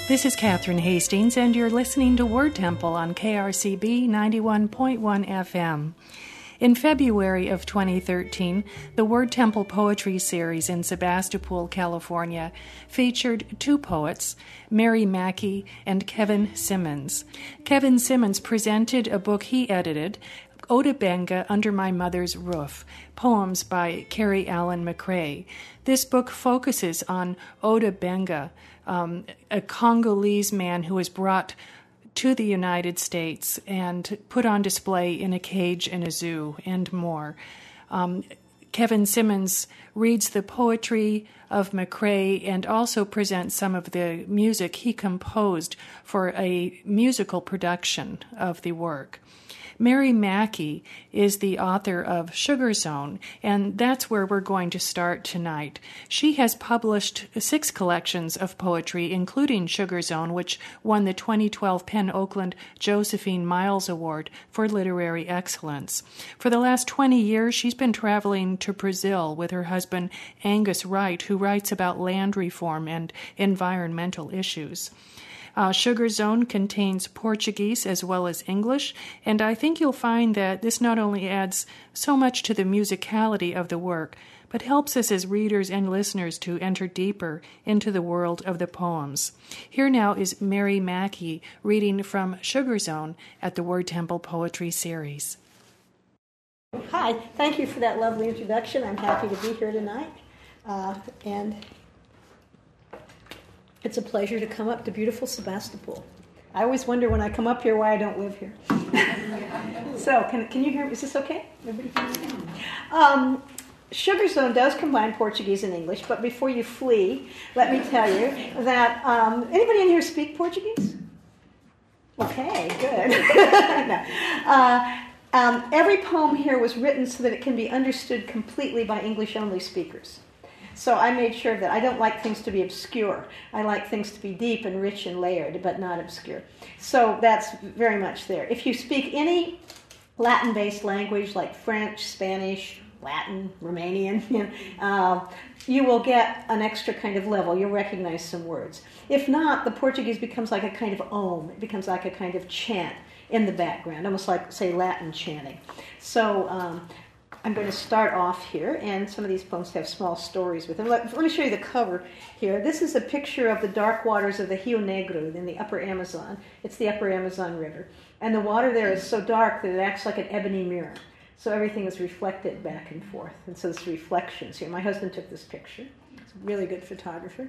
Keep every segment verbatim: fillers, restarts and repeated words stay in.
This is Catherine Hastings, and you're listening to Word Temple on K R C B ninety-one point one F M. In February of twenty thirteen, the Word Temple Poetry Series in Sebastopol, California, featured two poets, Mary Mackey and Kevin Simmons. Kevin Simmons presented a book he edited, Oda Benga, Under My Mother's Roof, poems by Carrie Allen McRae. This book focuses on Oda Benga, um, a Congolese man who was brought to the United States and put on display in a cage in a zoo, and more. Um, Kevin Simmons reads the poetry of McRae and also presents some of the music he composed for a musical production of the work. Mary Mackey is the author of Sugar Zone, and that's where we're going to start tonight. She has published six collections of poetry, including Sugar Zone, which won the twenty twelve Penn Oakland Josephine Miles Award for Literary Excellence. For the last twenty years, she's been traveling to Brazil with her husband, Angus Wright, who writes about land reform and environmental issues. Uh, Sugar Zone contains Portuguese as well as English, and I think you'll find that this not only adds so much to the musicality of the work, but helps us as readers and listeners to enter deeper into the world of the poems. Here now is Mary Mackey reading from Sugar Zone at the Word Temple Poetry Series. Hi, thank you for that lovely introduction. I'm happy to be here tonight, uh, and it's a pleasure to come up to beautiful Sebastopol. I always wonder when I come up here why I don't live here. So, can can you hear me? Is this okay? Everybody hear me? Um, Sugar Zone does combine Portuguese and English, but before you flee, let me tell you that, um, anybody in here speak Portuguese? Okay, good. No. uh, um, every poem here was written so that it can be understood completely by English-only speakers. So I made sure that I don't like things to be obscure. I like things to be deep and rich and layered, but not obscure. So that's very much there. If you speak any Latin-based language like French, Spanish, Latin, Romanian, you know, uh, you will get an extra kind of level. You'll recognize some words. If not, the Portuguese becomes like a kind of ohm. It becomes like a kind of chant in the background, almost like, say, Latin chanting. So um, I'm going to start off here, and some of these poems have small stories with them. Let, let me show you the cover here. This is a picture of the dark waters of the Rio Negro in the upper Amazon. It's the upper Amazon River. And the water there is so dark that it acts like an ebony mirror. So everything is reflected back and forth. And so it's reflections here. My husband took this picture. He's a really good photographer.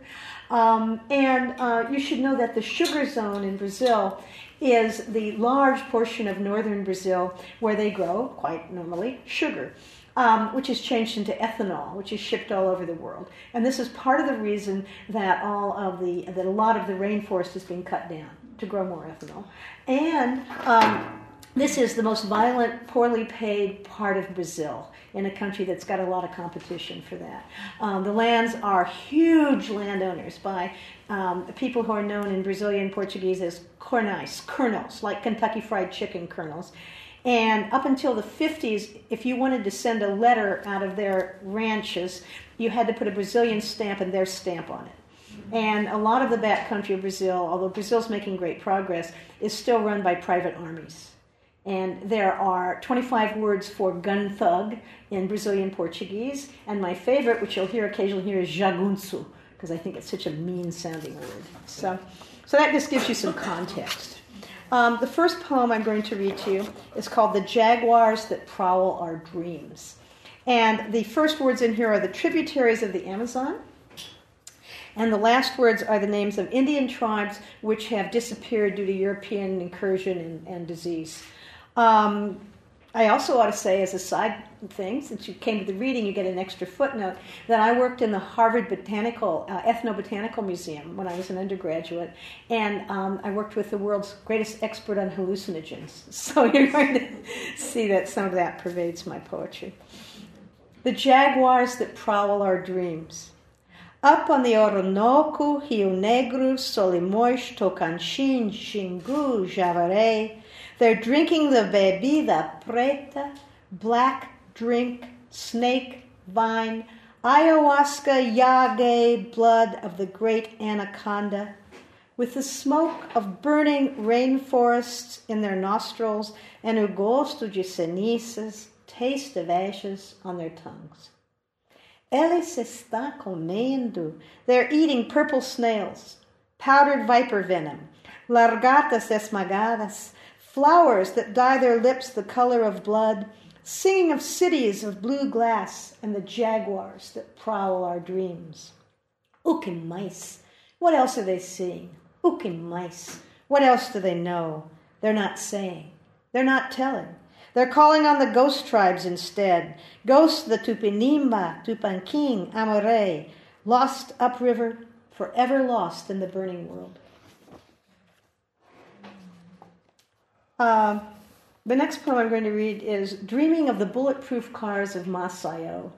Um, and uh, you should know that the Sugar Zone in Brazil is the large portion of northern Brazil where they grow, quite normally, sugar, um, which is changed into ethanol, which is shipped all over the world. And this is part of the reason that all of the that a lot of the rainforest is being cut down to grow more ethanol. And um, this is the most violent, poorly paid part of Brazil, in a country that's got a lot of competition for that. Um, the lands are huge landowners by um, people who are known in Brazilian Portuguese as cornais, kernels, like Kentucky Fried Chicken kernels. And up until the fifties, if you wanted to send a letter out of their ranches, you had to put a Brazilian stamp and their stamp on it. And a lot of the backcountry of Brazil, although Brazil's making great progress, is still run by private armies. And there are twenty-five words for gun thug in Brazilian Portuguese. And my favorite, which you'll hear occasionally here, is jagunço, because I think it's such a mean-sounding word. So, so that just gives you some context. Um, the first poem I'm going to read to you is called The Jaguars That Prowl Our Dreams. And the first words in here are the tributaries of the Amazon. And the last words are the names of Indian tribes which have disappeared due to European incursion and, and disease. Um, I also ought to say, as a side thing, since you came to the reading, you get an extra footnote, that I worked in the Harvard Botanical, uh, Ethnobotanical Museum when I was an undergraduate, and um, I worked with the world's greatest expert on hallucinogens. So you're going to see that some of that pervades my poetry. The jaguars that prowl our dreams. Up on the Orinoco, Rio Negro, Solimões, Tocantins, Xingu, Javaré, they're drinking the bebida preta, black drink, snake, vine, ayahuasca, yage, blood of the great anaconda, with the smoke of burning rainforests in their nostrils and o gosto de cenizas, taste of ashes on their tongues. Ele se está comendo. They're eating purple snails, powdered viper venom, largatas esmagadas, flowers that dye their lips the color of blood, singing of cities of blue glass and the jaguars that prowl our dreams. O que mais? What else are they seeing? O que mais? What else do they know? They're not saying. They're not telling. They're calling on the ghost tribes instead. Ghosts the Tupinimba, Tupanking, Amore, lost upriver, forever lost in the burning world. Uh, the next poem I'm going to read is Dreaming of the Bulletproof Cars of Masayo.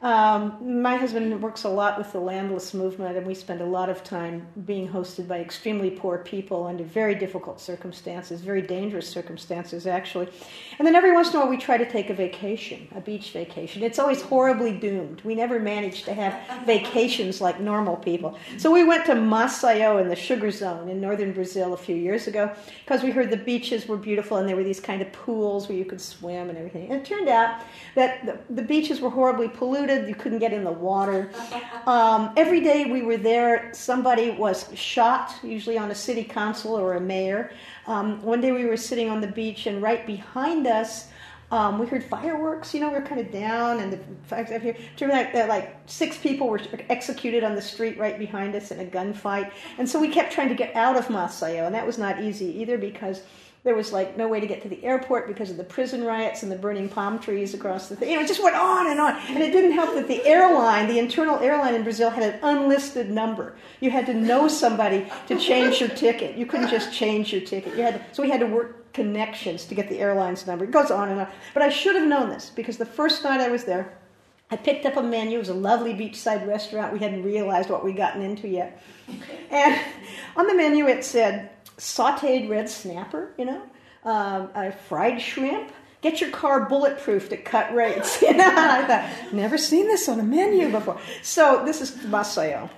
Um, my husband works a lot with the landless movement, and we spend a lot of time being hosted by extremely poor people under very difficult circumstances, very dangerous circumstances, actually. And then every once in a while we try to take a vacation, a beach vacation. It's always horribly doomed. We never manage to have vacations like normal people. So we went to Masayo in the sugar zone in northern Brazil a few years ago because we heard the beaches were beautiful and there were these kind of pools where you could swim and everything. And it turned out that the, the beaches were horribly polluted. You couldn't get in the water. Um, every day we were there, somebody was shot, usually on a city council or a mayor. Um, one day we were sitting on the beach, and right behind us, um, we heard fireworks. You know, we were kind of down, and the fact that here, turned out that like six people were executed on the street right behind us in a gunfight. And so we kept trying to get out of Masayo, and that was not easy either because there was like no way to get to the airport because of the prison riots and the burning palm trees across the thing. You know, it just went on and on. And it didn't help that the airline, the internal airline in Brazil, had an unlisted number. You had to know somebody to change your ticket. You couldn't just change your ticket. You had to, so we had to work connections to get the airline's number. It goes on and on. But I should have known this because the first night I was there, I picked up a menu. It was a lovely beachside restaurant. We hadn't realized what we'd gotten into yet. And on the menu it said, sauteed red snapper, you know, um, uh, fried shrimp. Get your car bulletproofed at cut rates. You know, I thought, never seen this on a menu before. So this is Masayo.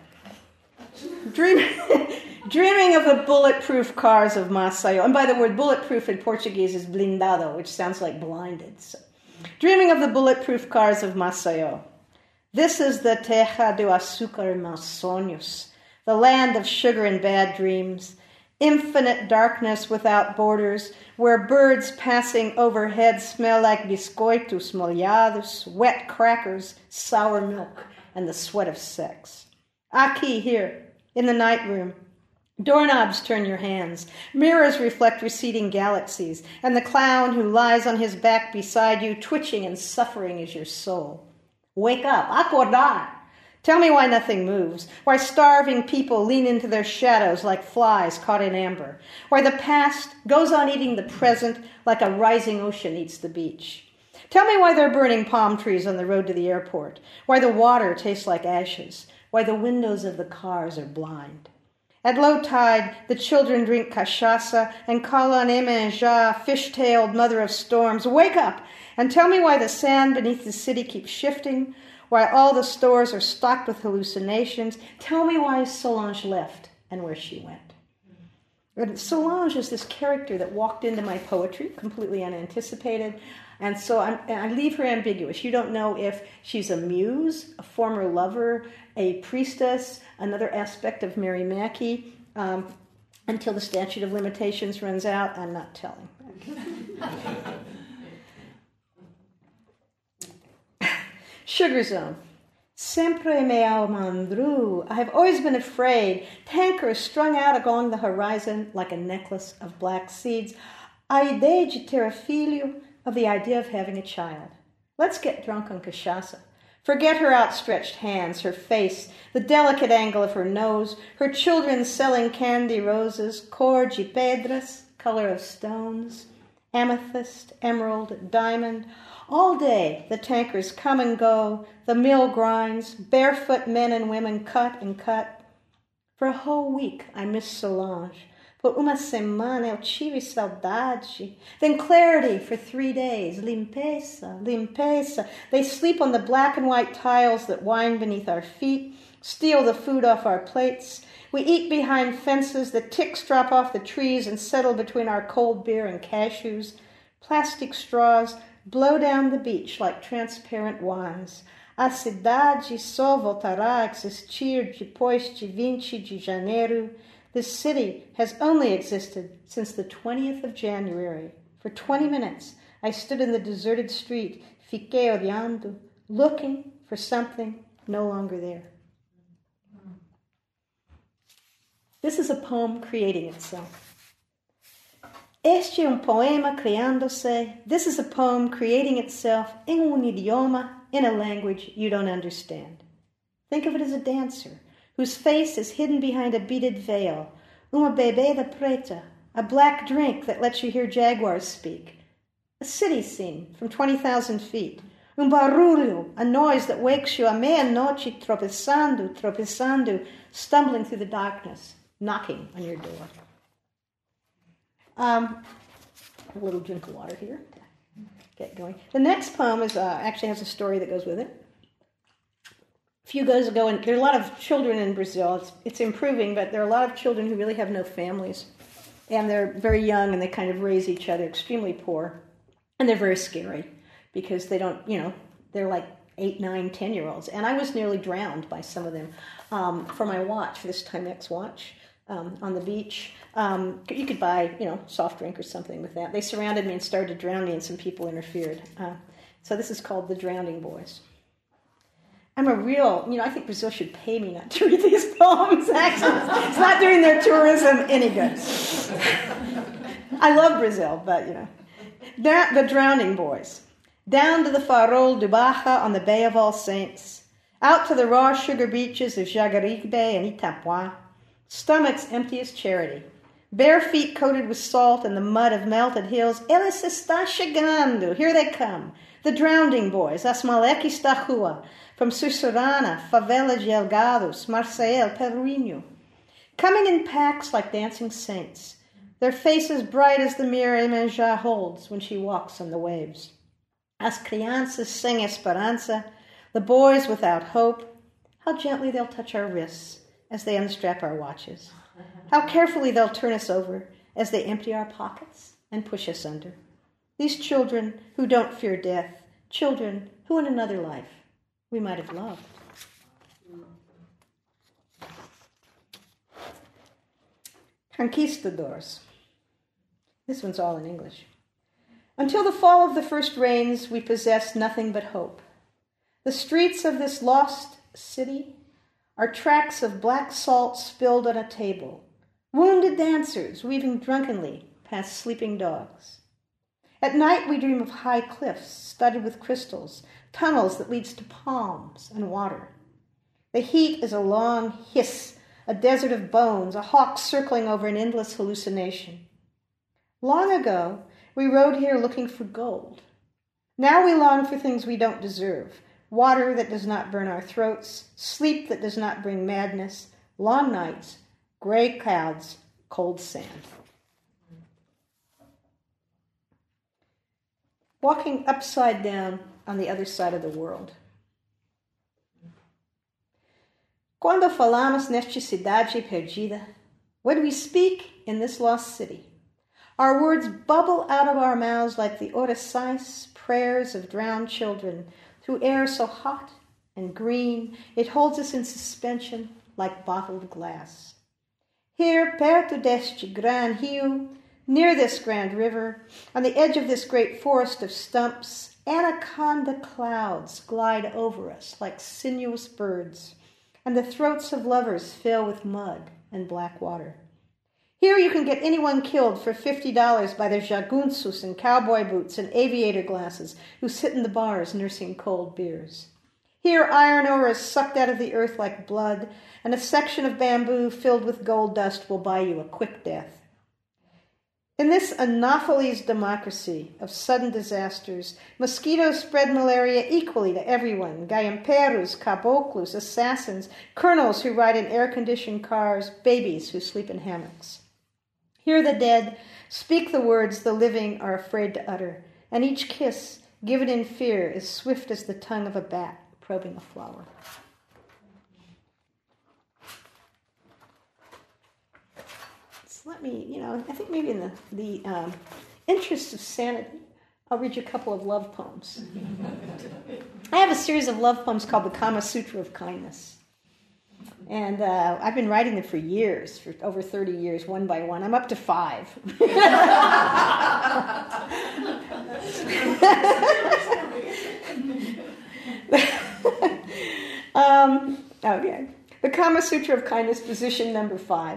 Dream, dreaming of the bulletproof cars of Masayo. And by the word bulletproof in Portuguese is blindado, which sounds like blinded. So, dreaming of the bulletproof cars of Masayo. This is the terra do açúcar e maus sonhos, the land of sugar and bad dreams. Infinite darkness without borders, where birds passing overhead smell like biscoitos molhados, wet crackers, sour milk, and the sweat of sex. Aqui, here, in the night room, doorknobs turn your hands, mirrors reflect receding galaxies, and the clown who lies on his back beside you, twitching and suffering, is your soul. Wake up, acordar! Tell me why nothing moves, why starving people lean into their shadows like flies caught in amber, why the past goes on eating the present like a rising ocean eats the beach. Tell me why they're burning palm trees on the road to the airport, why the water tastes like ashes, why the windows of the cars are blind. At low tide, the children drink cachaça and call on Emenjá, fish-tailed mother of storms. Wake up and tell me why the sand beneath the city keeps shifting, why all the stores are stocked with hallucinations. Tell me why Solange left and where she went. And Solange is this character that walked into my poetry, completely unanticipated, and so I'm, I leave her ambiguous. You don't know if she's a muse, a former lover, a priestess, another aspect of Mary Mackey. Um, until the statute of limitations runs out, I'm not telling. Sugar Zone. Sempre me almandru. I have always been afraid. Tankers strung out along the horizon like a necklace of black seeds. A ideia de ter a filho, of the idea of having a child. Let's get drunk on cachaça. Forget her outstretched hands, her face, the delicate angle of her nose, her children selling candy roses, cor de pedras, color of stones, amethyst, emerald, diamond. All day the tankers come and go, the mill grinds, barefoot men and women cut and cut. For a whole week I miss Solange. Por uma semana eu tive saudade. Then clarity for three days. Limpeza, limpeza. They sleep on the black and white tiles that wind beneath our feet, steal the food off our plates. We eat behind fences. The ticks drop off the trees and settle between our cold beer and cashews. Plastic straws blow down the beach like transparent wines. A cidade só voltará a existir depois de vinte de janeiro. This city has only existed since the twentieth of January. For twenty minutes, I stood in the deserted street, fiquei olhando, looking for something no longer there. This is a poem creating itself. Este é um poema criando-se. This is a poem creating itself em um idioma, in a language you don't understand. Think of it as a dancer whose face is hidden behind a beaded veil, uma bebida preta, a black drink that lets you hear jaguars speak, a city scene from twenty thousand feet, um barulho, a noise that wakes you à meia-noite tropeçando, tropeçando, stumbling through the darkness, knocking on your door. Um, a little drink of water here to get going. The next poem is uh, actually has a story that goes with it. A few years ago, and there are a lot of children in Brazil. It's, it's improving, but there are a lot of children who really have no families. And they're very young, and they kind of raise each other, extremely poor. And they're very scary because they don't, you know, they're like eight, nine, ten-year-olds. And I was nearly drowned by some of them um, for my watch, for this Timex watch um, on the beach. Um, you could buy, you know, soft drink or something with that. They surrounded me and started to drown me, and some people interfered. Uh, so this is called The Drowning Boys. I'm a real, you know, I think Brazil should pay me not to read these poems, actually. It's not doing their tourism any good. I love Brazil, but, you know. The Drowning Boys. Down to the Farol do Baja on the Bay of All Saints. Out to the raw sugar beaches of Jaguaribe and Itapuã. Stomachs empty as charity. Bare feet coated with salt and the mud of melted hills. Eles está chegando. Here they come. The Drowning Boys. As moleques da rua. From Sussurana, Favela de Elgados, Marseille, Pelourinho. Coming in packs like dancing saints. Their faces bright as the mirror Iemanjá holds when she walks on the waves. As crianças sem esperança, the boys without hope. How gently they'll touch our wrists as they unstrap our watches. How carefully they'll turn us over as they empty our pockets and push us under. These children who don't fear death, children who in another life we might have loved. Conquistadors. This one's all in English. Until the fall of the first rains, we possessed nothing but hope. The streets of this lost city are tracks of black salt spilled on a table, wounded dancers weaving drunkenly past sleeping dogs. At night we dream of high cliffs studded with crystals, tunnels that leads to palms and water. The heat is a long hiss, a desert of bones, a hawk circling over an endless hallucination. Long ago, we rode here looking for gold. Now we long for things we don't deserve. Water that does not burn our throats, sleep that does not bring madness, long nights, gray clouds, cold sand. Walking upside down on the other side of the world. Quando falamos nesta cidade perdida, when we speak in this lost city, our words bubble out of our mouths like the orações, prayers of drowned children, through air so hot and green, it holds us in suspension like bottled glass. Here, perto deste gran rio, near this grand river, on the edge of this great forest of stumps, anaconda clouds glide over us like sinuous birds, and the throats of lovers fill with mud and black water. Here you can get anyone killed for fifty dollars by their jagunços in cowboy boots and aviator glasses who sit in the bars nursing cold beers. Here iron ore is sucked out of the earth like blood, and a section of bamboo filled with gold dust will buy you a quick death. In this Anopheles democracy of sudden disasters, mosquitoes spread malaria equally to everyone. Gaiamperos, caboclos, assassins, colonels who ride in air-conditioned cars, babies who sleep in hammocks. Here the dead speak the words the living are afraid to utter, and each kiss, given in fear, is swift as the tongue of a bat probing a flower. So let me, you know, I think maybe in the, the um, interest of sanity, I'll read you a couple of love poems. I have a series of love poems called the Kama Sutra of Kindness. And uh, I've been writing them for years, for over thirty years, one by one. I'm up to five. um, okay. The Kama Sutra of Kindness, position number five.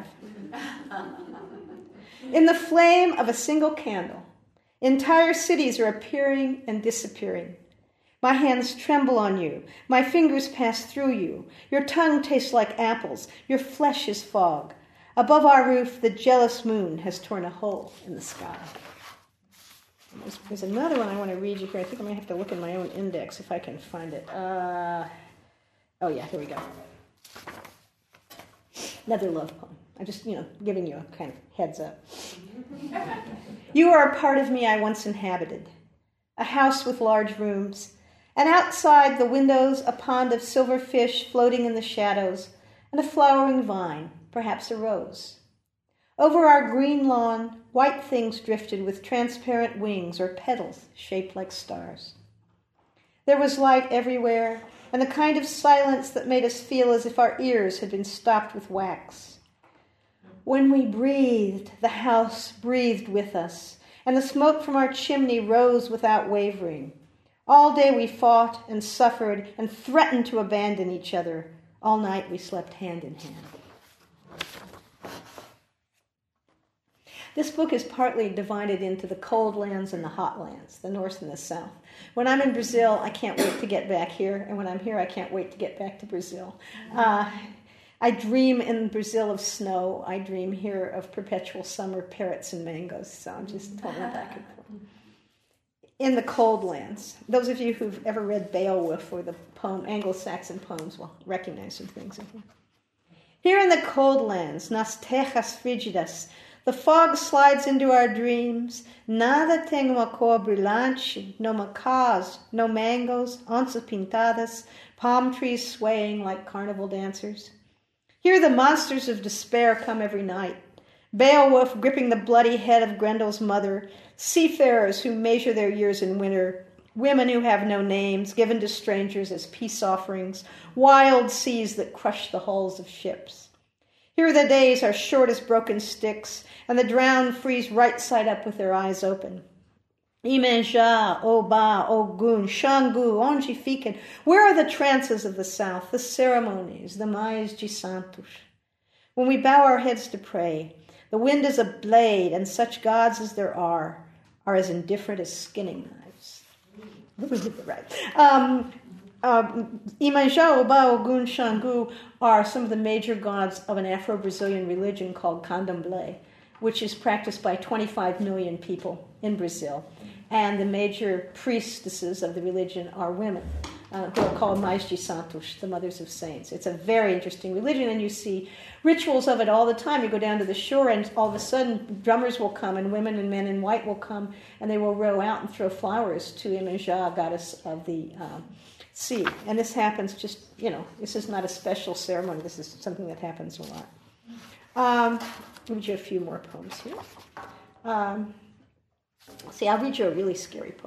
In the flame of a single candle, entire cities are appearing and disappearing. My hands tremble on you. My fingers pass through you. Your tongue tastes like apples. Your flesh is fog. Above our roof, the jealous moon has torn a hole in the sky. There's, there's another one I want to read you here. I think I'm going to have to look in my own index if I can find it. Uh, oh, yeah, here we go. Another love poem. I'm just, you know, giving you a kind of heads up. You are a part of me I once inhabited. A house with large rooms. And outside the windows, a pond of silver fish floating in the shadows, and a flowering vine, perhaps a rose. Over our green lawn, white things drifted with transparent wings or petals shaped like stars. There was light everywhere, and the kind of silence that made us feel as if our ears had been stopped with wax. When we breathed, the house breathed with us, and the smoke from our chimney rose without wavering. All day we fought and suffered and threatened to abandon each other. All night we slept hand in hand. This book is partly divided into the cold lands and the hot lands, the north and the south. When I'm in Brazil, I can't wait to get back here, and when I'm here, I can't wait to get back to Brazil. Uh, I dream in Brazil of snow. I dream here of perpetual summer, parrots and mangoes, so I'm just totally back and forth. In the cold lands, those of you who've ever read Beowulf or the poem Anglo-Saxon poems will recognize some things in here. Here in the cold lands, nas terras frígidas, the fog slides into our dreams. Nada tem uma cor brilhante, no macás, no mangoes, onças pintadas, palm trees swaying like carnival dancers. Here the monsters of despair come every night. Beowulf gripping the bloody head of Grendel's mother, seafarers who measure their years in winter, women who have no names, given to strangers as peace offerings, wild seas that crush the hulls of ships. Here the days are short as broken sticks, and the drowned freeze right side up with their eyes open. Iemanjá, Oba, Ogun, Xangu, onde ficam? Where are the trances of the south, the ceremonies, the mais de santos? When we bow our heads to pray, the wind is a blade, and such gods as there are are as indifferent as skinning knives. Right. Um, um, Iemanjá, Oba, Ogun, Xangu are some of the major gods of an Afro-Brazilian religion called Candomblé, which is practiced by twenty-five million people in Brazil. And the major priestesses of the religion are women, uh, who are called Mães de Santos, the mothers of saints. It's a very interesting religion, and you see rituals of it all the time. You go down to the shore, and all of a sudden, drummers will come, and women and men in white will come, and they will row out and throw flowers to Iemanjá, goddess of the um, sea. And this happens just, you know, this is not a special ceremony. This is something that happens a lot. Um, I'll read you a few more poems here. Um, see, I'll read you a really scary poem.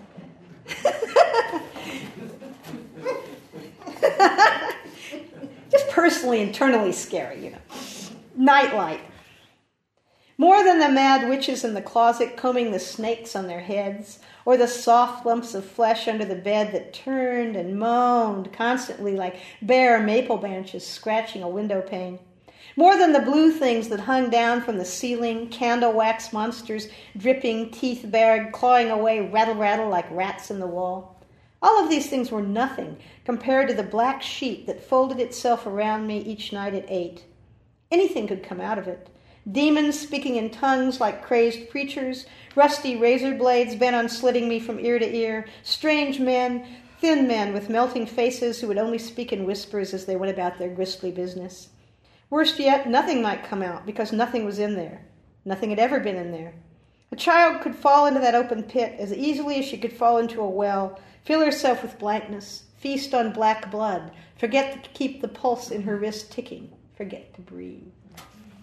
Just personally, internally scary, you know. Nightlight. More than the mad witches in the closet combing the snakes on their heads, or the soft lumps of flesh under the bed that turned and moaned constantly like bare maple branches scratching a window pane. More than the blue things that hung down from the ceiling, candle wax monsters dripping, teeth bared, clawing away rattle-rattle like rats in the wall. All of these things were nothing compared to the black sheet that folded itself around me each night at eight. Anything could come out of it. Demons speaking in tongues like crazed preachers, rusty razor blades bent on slitting me from ear to ear, strange men, thin men with melting faces who would only speak in whispers as they went about their gristly business. Worst yet, nothing might come out because nothing was in there. Nothing had ever been in there. A child could fall into that open pit as easily as she could fall into a well, fill herself with blankness, feast on black blood, forget to keep the pulse in her wrist ticking, forget to breathe.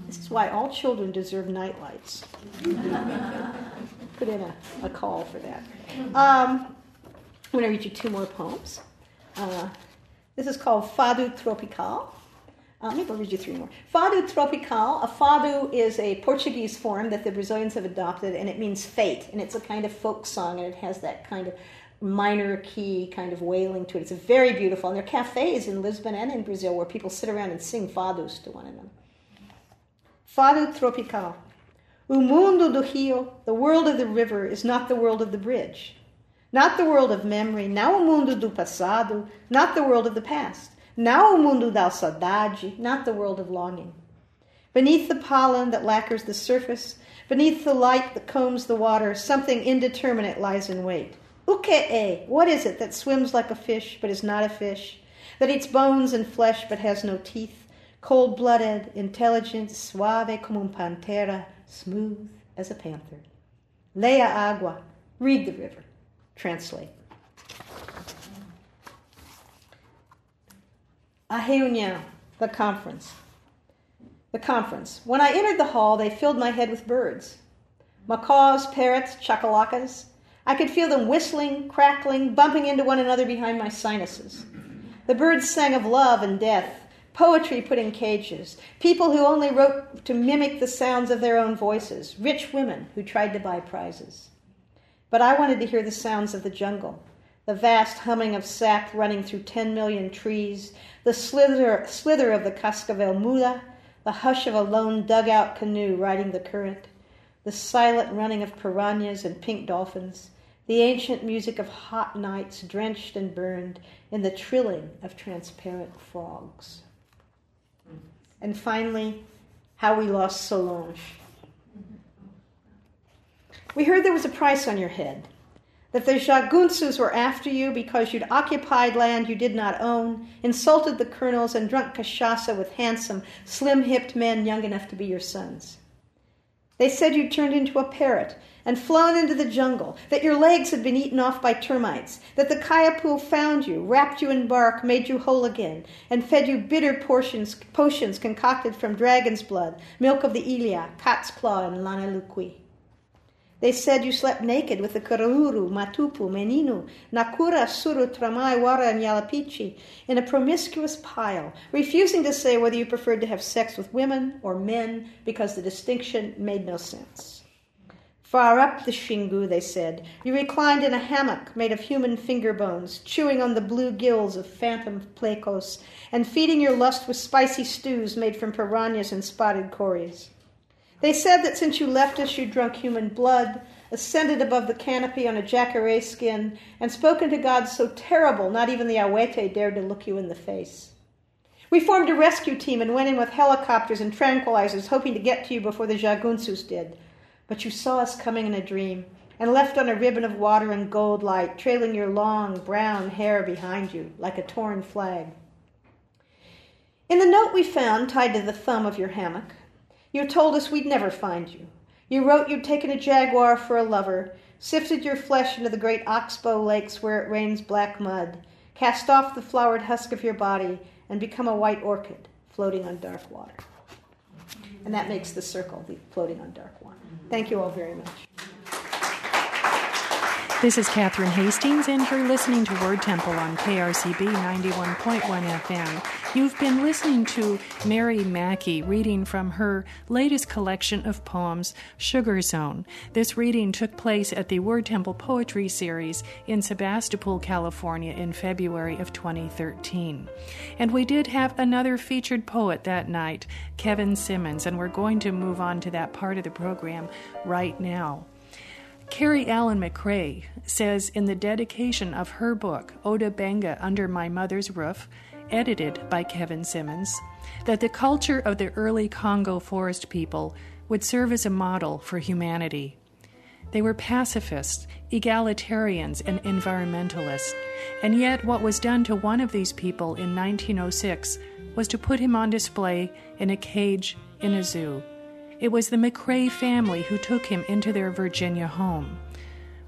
This is why all children deserve nightlights. Put in a, a call for that. Um, I'm going to read you two more poems. Uh, this is called Fado Tropical. Uh, maybe I'll read you three more. Fado Tropical. A fado is a Portuguese form that the Brazilians have adopted, and it means fate. And it's a kind of folk song, and it has that kind of minor key kind of wailing to it. It's very beautiful. And there are cafes in Lisbon and in Brazil where people sit around and sing fados to one another. Fado Tropical. O mundo do rio, the world of the river, is not the world of the bridge. Not the world of memory, não o mundo do passado, not the world of the past. Não o mundo da saudade, not the world of longing. Beneath the pollen that lacquers the surface, beneath the light that combs the water, something indeterminate lies in wait. O que é? What is it that swims like a fish but is not a fish, that eats bones and flesh but has no teeth, cold-blooded, intelligent, suave como um pantera, smooth as a panther? Leia agua, read the river. Translate. A reunião, the conference. The conference. When I entered the hall, they filled my head with birds. Macaws, parrots, chacalacas. I could feel them whistling, crackling, bumping into one another behind my sinuses. The birds sang of love and death, poetry put in cages, people who only wrote to mimic the sounds of their own voices, rich women who tried to buy prizes. But I wanted to hear the sounds of the jungle, the vast humming of sap running through ten million trees, the slither, slither of the cascavel muda, the hush of a lone dugout canoe riding the current, the silent running of piranhas and pink dolphins, the ancient music of hot nights drenched and burned in the trilling of transparent frogs. And finally, how we lost Solange. We heard there was a price on your head, that the jagunços were after you because you'd occupied land you did not own, insulted the colonels, and drunk cachaça with handsome, slim-hipped men young enough to be your sons. They said you'd turned into a parrot and flown into the jungle, that your legs had been eaten off by termites, that the Kayapoo found you, wrapped you in bark, made you whole again, and fed you bitter portions, potions concocted from dragon's blood, milk of the Ilia, cat's claw, and lana luqui. They said you slept naked with the Karahuru, Matupu, Meninu, Nakura, Suru, Tramai, Wara, and Yalapichi in a promiscuous pile, refusing to say whether you preferred to have sex with women or men because the distinction made no sense. Far up the Xingu, they said, you reclined in a hammock made of human finger bones, chewing on the blue gills of phantom plecos and feeding your lust with spicy stews made from piranhas and spotted cories. They said that since you left us, you'd drunk human blood, ascended above the canopy on a jacare skin, and spoken to gods so terrible not even the Awete dared to look you in the face. We formed a rescue team and went in with helicopters and tranquilizers, hoping to get to you before the jagunços did. But you saw us coming in a dream, and left on a ribbon of water and gold light, trailing your long brown hair behind you like a torn flag. In the note we found tied to the thumb of your hammock, you told us we'd never find you. You wrote you'd taken a jaguar for a lover, sifted your flesh into the great oxbow lakes where it rains black mud, cast off the flowered husk of your body, and become a white orchid floating on dark water. And that makes the circle, the floating on dark water. Thank you all very much. This is Catherine Hastings, and you're listening to Word Temple on K R C B ninety-one point one F M. You've been listening to Mary Mackey reading from her latest collection of poems, Sugar Zone. This reading took place at the Word Temple Poetry Series in Sebastopol, California in February of twenty thirteen. And we did have another featured poet that night, Kevin Simmons, and we're going to move on to that part of the program right now. Carrie Allen McRae says in the dedication of her book, Oda Benga Under My Mother's Roof, edited by Kevin Simmons, that the culture of the early Congo forest people would serve as a model for humanity. They were pacifists, egalitarians, and environmentalists, and yet what was done to one of these people in nineteen oh six was to put him on display in a cage in a zoo. It was the McRae family who took him into their Virginia home.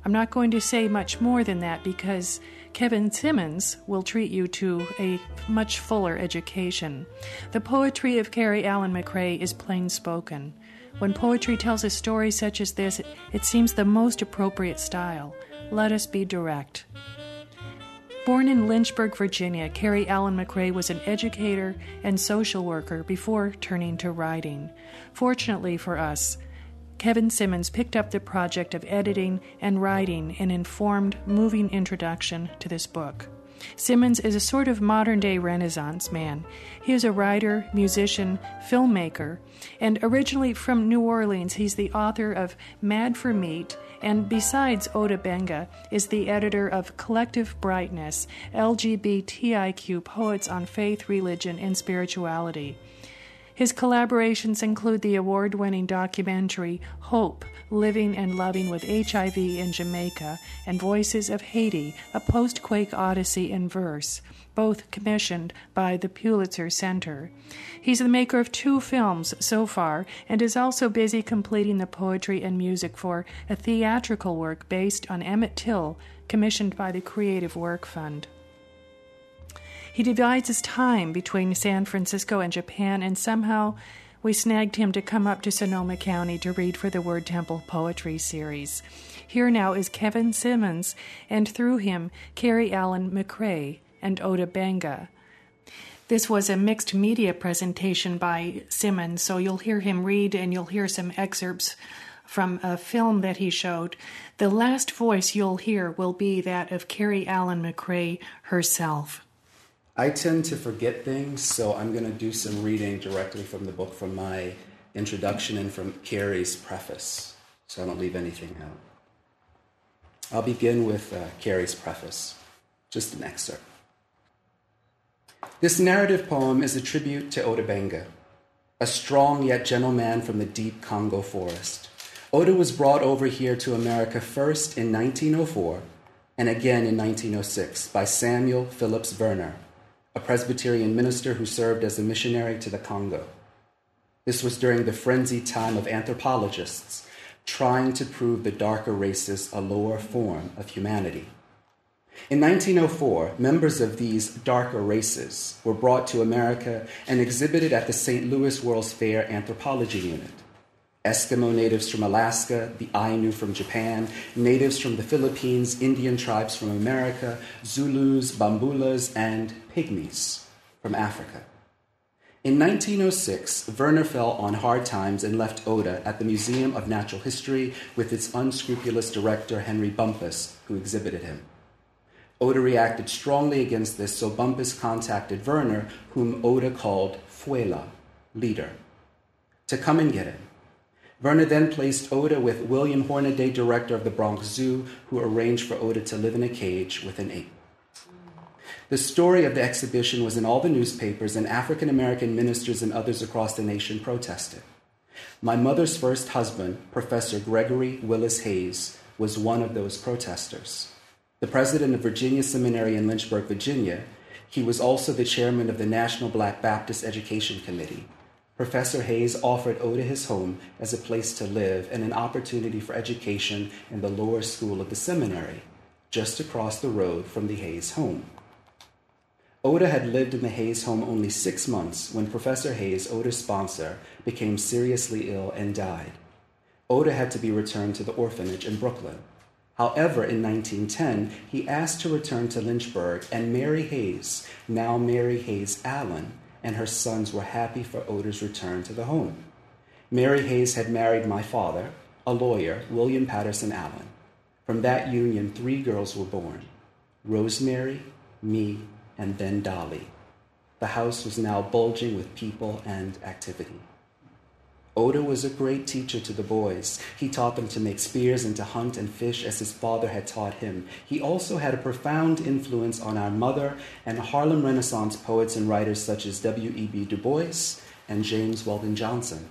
I'm not going to say much more than that because Kevin Simmons will treat you to a much fuller education. The poetry of Carrie Allen McRae is plain spoken. When poetry tells a story such as this, it, it seems the most appropriate style. Let us be direct. Born in Lynchburg, Virginia, Carrie Allen McRae was an educator and social worker before turning to writing. Fortunately for us, Kevin Simmons picked up the project of editing and writing an informed, moving introduction to this book. Simmons is a sort of modern-day Renaissance man. He is a writer, musician, filmmaker, and originally from New Orleans, he's the author of Mad for Meat, and besides Ota Benga, is the editor of Collective Brightness, L G B T I Q Poets on Faith, Religion, and Spirituality. His collaborations include the award-winning documentary Hope, Living and Loving with H I V in Jamaica, and Voices of Haiti, a post-quake odyssey in verse, both commissioned by the Pulitzer Center. He's the maker of two films so far, and is also busy completing the poetry and music for a theatrical work based on Emmett Till, commissioned by the Creative Work Fund. He divides his time between San Francisco and Japan, and somehow we snagged him to come up to Sonoma County to read for the Word Temple Poetry Series. Here now is Kevin Simmons, and through him, Carrie Allen McRae and Ota Benga. This was a mixed media presentation by Simmons, so you'll hear him read and you'll hear some excerpts from a film that he showed. The last voice you'll hear will be that of Carrie Allen McRae herself. I tend to forget things, so I'm going to do some reading directly from the book, from my introduction and from Carrie's preface, so I don't leave anything out. I'll begin with uh, Carrie's preface, just an excerpt. This narrative poem is a tribute to Ota Benga, a strong yet gentle man from the deep Congo forest. Ota was brought over here to America first in nineteen oh four and again in nineteen oh six by Samuel Phillips Werner, a Presbyterian minister who served as a missionary to the Congo. This was during the frenzied time of anthropologists trying to prove the darker races a lower form of humanity. In nineteen oh four, members of these darker races were brought to America and exhibited at the Saint Louis World's Fair Anthropology Unit. Eskimo natives from Alaska, the Ainu from Japan, natives from the Philippines, Indian tribes from America, Zulus, Bambulas, and Pygmies from Africa. In nineteen oh six, Werner fell on hard times and left Ota at the Museum of Natural History with its unscrupulous director, Henry Bumpus, who exhibited him. Ota reacted strongly against this, so Bumpus contacted Werner, whom Ota called Fuela, leader, to come and get him. Werner then placed Ota with William Hornaday, director of the Bronx Zoo, who arranged for Ota to live in a cage with an ape. The story of the exhibition was in all the newspapers, and African-American ministers and others across the nation protested. My mother's first husband, Professor Gregory Willis Hayes, was one of those protesters. The president of Virginia Seminary in Lynchburg, Virginia, he was also the chairman of the National Black Baptist Education Committee. Professor Hayes offered Ota his home as a place to live and an opportunity for education in the lower school of the seminary, just across the road from the Hayes home. Ota had lived in the Hayes home only six months when Professor Hayes, Ota's sponsor, became seriously ill and died. Ota had to be returned to the orphanage in Brooklyn. However, in nineteen ten, he asked to return to Lynchburg, and Mary Hayes, now Mary Hayes Allen, and her sons were happy for Ota's return to the home. Mary Hayes had married my father, a lawyer, William Patterson Allen. From that union, three girls were born, Rosemary, me, and then Dolly. The house was now bulging with people and activity. Ota was a great teacher to the boys. He taught them to make spears and to hunt and fish as his father had taught him. He also had a profound influence on our mother and Harlem Renaissance poets and writers such as W E B Du Bois and James Weldon Johnson.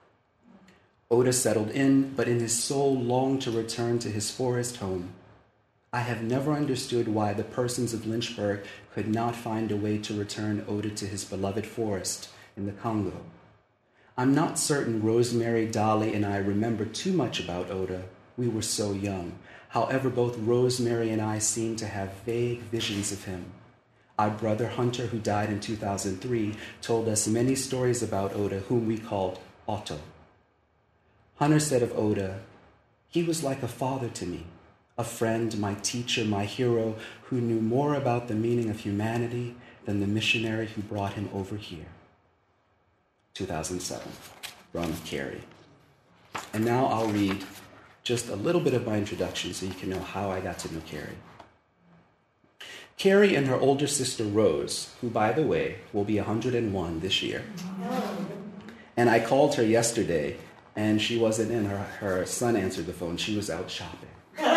Ota settled in, but in his soul longed to return to his forest home. I have never understood why the persons of Lynchburg could not find a way to return Ota to his beloved forest in the Congo. I'm not certain Rosemary, Dolly, and I remember too much about Ota. We were so young. However, both Rosemary and I seem to have vague visions of him. Our brother Hunter, who died in two thousand three, told us many stories about Oda, whom we called Otto. Hunter said of Oda, "He was like a father to me, a friend, my teacher, my hero, who knew more about the meaning of humanity than the missionary who brought him over here." two thousand seven, from Carrie. And now I'll read just a little bit of my introduction so you can know how I got to know Carrie. Carrie and her older sister Rose, who, by the way, will be one hundred one this year. And I called her yesterday, and she wasn't in. Her, her son answered the phone. She was out shopping.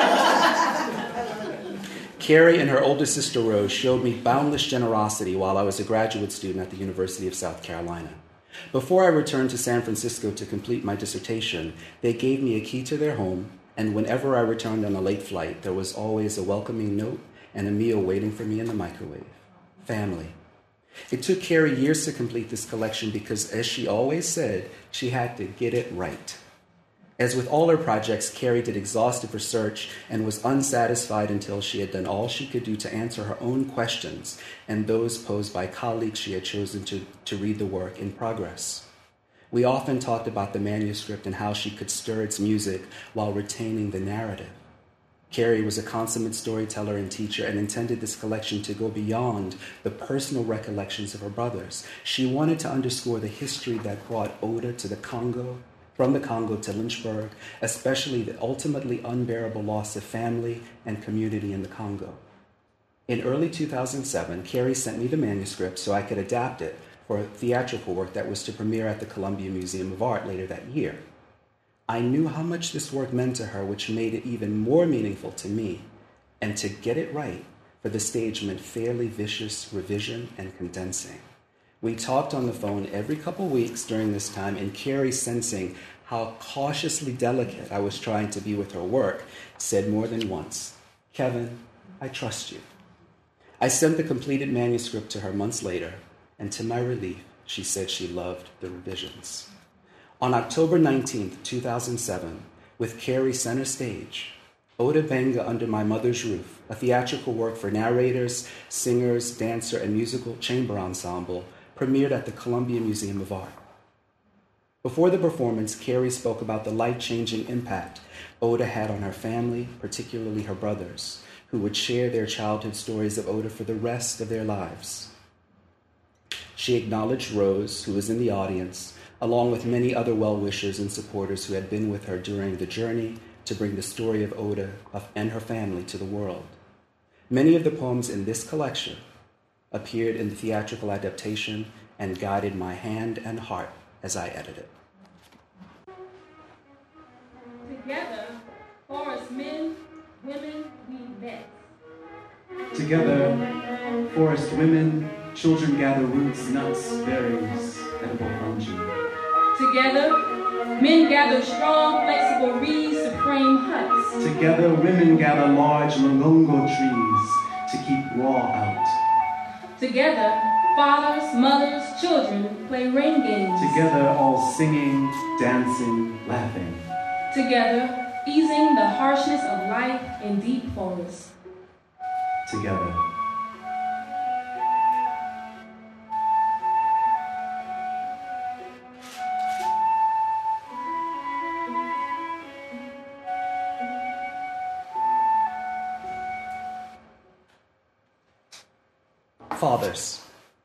Carrie and her older sister Rose showed me boundless generosity while I was a graduate student at the University of South Carolina. Before I returned to San Francisco to complete my dissertation, they gave me a key to their home, and whenever I returned on a late flight, there was always a welcoming note and a meal waiting for me in the microwave. Family. It took Carrie years to complete this collection because, as she always said, she had to get it right. As with all her projects, Carrie did exhaustive research and was unsatisfied until she had done all she could do to answer her own questions and those posed by colleagues she had chosen to, to read the work in progress. We often talked about the manuscript and how she could stir its music while retaining the narrative. Carrie was a consummate storyteller and teacher and intended this collection to go beyond the personal recollections of her brothers. She wanted to underscore the history that brought Oda to the Congo, from the Congo to Lynchburg, especially the ultimately unbearable loss of family and community in the Congo. In early two thousand seven, Carrie sent me the manuscript so I could adapt it for a theatrical work that was to premiere at the Columbia Museum of Art later that year. I knew how much this work meant to her, which made it even more meaningful to me. And to get it right for the stage meant fairly vicious revision and condensing. We talked on the phone every couple weeks during this time, and Carrie, sensing how cautiously delicate I was trying to be with her work, said more than once, "Kevin, I trust you." I sent the completed manuscript to her months later, and to my relief, she said she loved the revisions. On October nineteenth, two thousand seven, with Carrie center stage, Oda Benga Under My Mother's Roof, a theatrical work for narrators, singers, dancer, and musical chamber ensemble, premiered at the Columbia Museum of Art. Before the performance, Carrie spoke about the life-changing impact Oda had on her family, particularly her brothers, who would share their childhood stories of Oda for the rest of their lives. She acknowledged Rose, who was in the audience, along with many other well-wishers and supporters who had been with her during the journey to bring the story of Oda and her family to the world. Many of the poems in this collection appeared in the theatrical adaptation and guided my hand and heart as I edited. Together, forest men, women, we met. Together, forest women, children gather roots, nuts, berries, edible fungi. Together, men gather strong, flexible reeds to frame huts. Together, women gather large longongo trees to keep raw out. Together, fathers, mothers, children play ring games. Together, all singing, dancing, laughing. Together, easing the harshness of life in deep forests. Together. Fathers.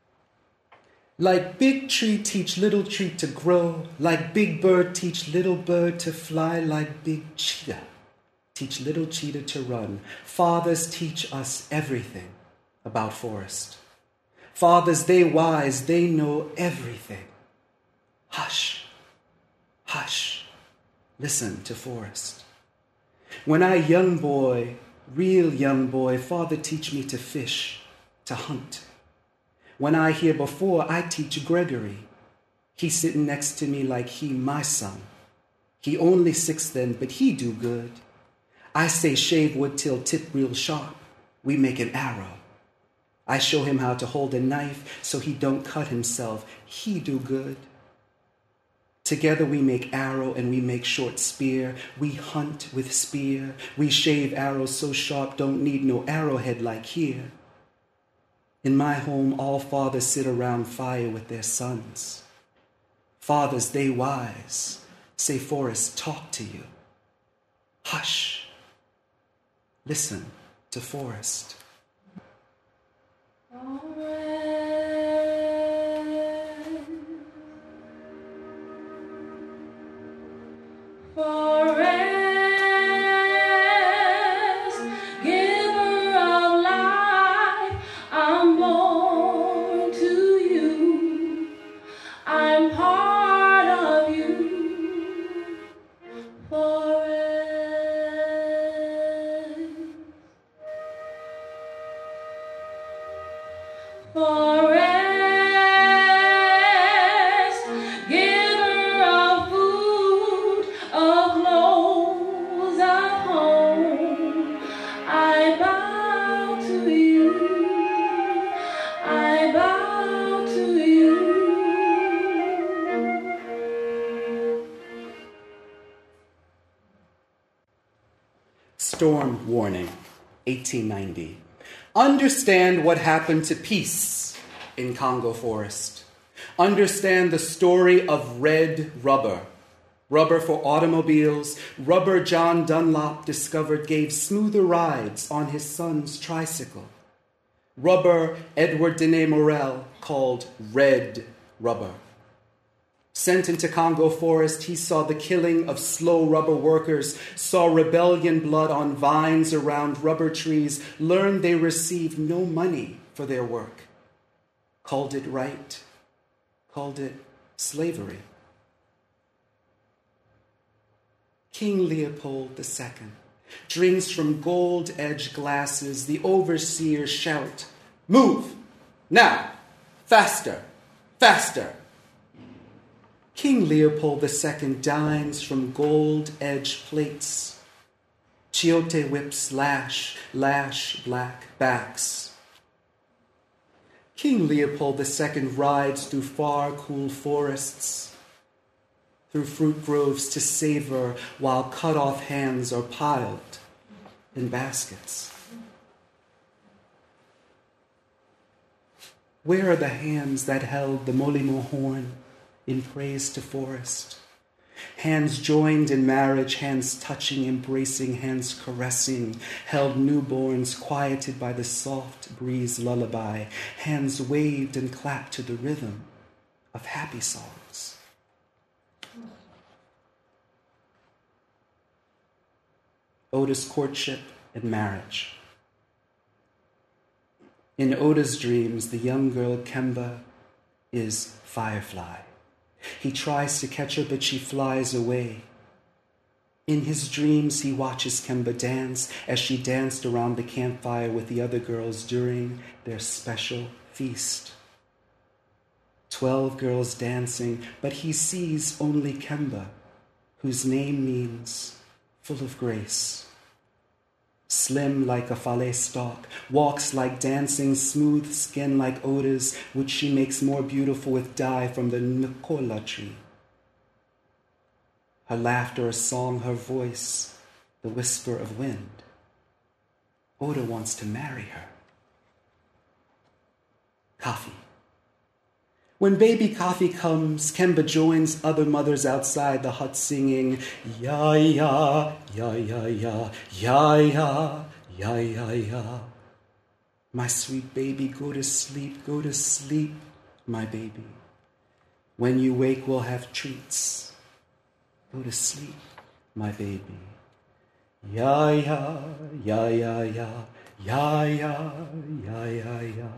Like big tree teach little tree to grow, like big bird teach little bird to fly, like big cheetah teach little cheetah to run. Fathers teach us everything about forest. Fathers, they wise, they know everything. Hush, hush, listen to forest. When I young boy, real young boy, father teach me to fish, to hunt. When I hear before, I teach Gregory. He sitting next to me like he my son. He only six then, but he do good. I say shave wood till tip real sharp. We make an arrow. I show him how to hold a knife so he don't cut himself. He do good. Together we make arrow and we make short spear. We hunt with spear. We shave arrows so sharp don't need no arrowhead like here. In my home, all fathers sit around fire with their sons. Fathers, they wise, say Forrest talk to you. Hush, listen to Forrest. Forest, giver of life, I'm born to you. I'm part of you. Forest, forest. Storm warning, eighteen ninety. Understand what happened to peace in Congo Forest. Understand the story of red rubber. Rubber for automobiles, rubber John Dunlop discovered gave smoother rides on his son's tricycle. Rubber Edward Dene Morel called red rubber. Sent into Congo Forest, he saw the killing of slow rubber workers, saw rebellion blood on vines around rubber trees, learned they received no money for their work. Called it right, called it slavery. King Leopold the Second drinks from gold-edged glasses. The overseers shout, "Move! Now! Faster! Faster!" King Leopold the Second dines from gold-edged plates. Chiote whips lash, lash black backs. King Leopold the Second rides through far, cool forests, through fruit groves to savor while cut-off hands are piled in baskets. Where are the hands that held the Molimo horn in praise to Forrest? Hands joined in marriage, hands touching, embracing, hands caressing, held newborns quieted by the soft breeze lullaby, hands waved and clapped to the rhythm of happy songs. Oda's courtship and marriage. In Oda's dreams, the young girl Kemba is Firefly. He tries to catch her, but she flies away. In his dreams, he watches Kemba dance as she danced around the campfire with the other girls during their special feast. Twelve girls dancing, but he sees only Kemba, whose name means full of grace. Slim like a fale stalk, walks like dancing, smooth skin like Oda's, which she makes more beautiful with dye from the Nkola tree. Her laughter a song, her voice the whisper of wind. Oda wants to marry her. Coffee. When baby Coffee comes, Kemba joins other mothers outside the hut singing, ya ya, ya ya ya, ya ya, ya ya ya. My sweet baby, go to sleep, go to sleep, my baby. When you wake, we'll have treats. Go to sleep, my baby. Ya ya, ya ya ya, ya ya, ya ya ya.